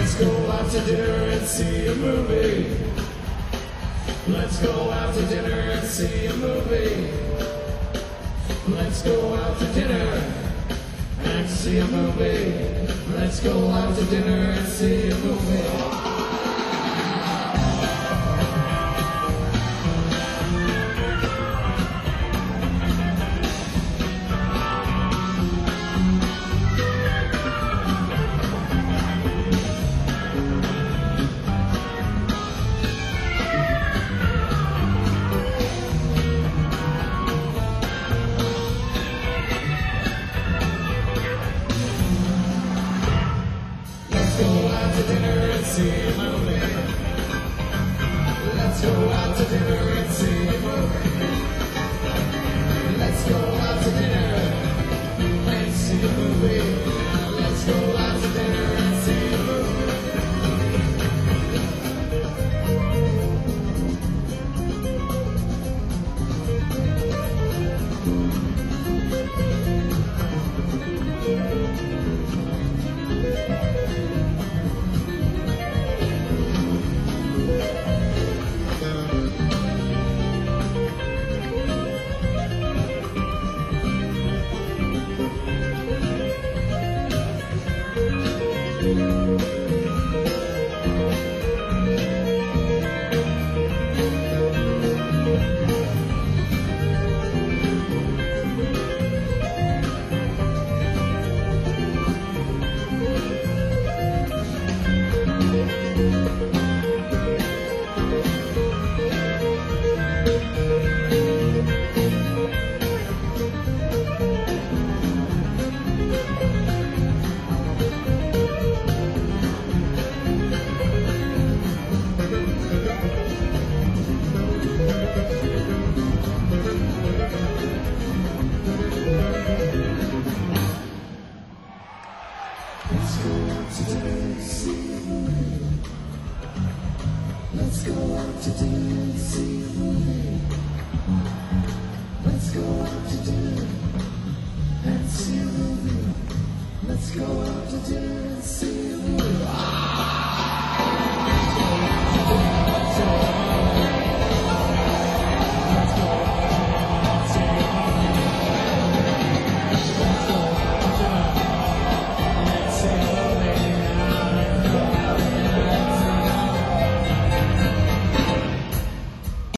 Let's go out to dinner and see a movie. Let's go out to dinner and see a movie. Let's go out to dinner and see a movie. Let's go out to dinner and see a movie. See a movie. Let's go out to dinner and see a movie. Let's go out to dinner and see a movie. Let's go out to dinner and see a movie. Let's go out to dinner and see a movie. Let's go out to dinner and see a movie. Let's go out to dinner and see a movie.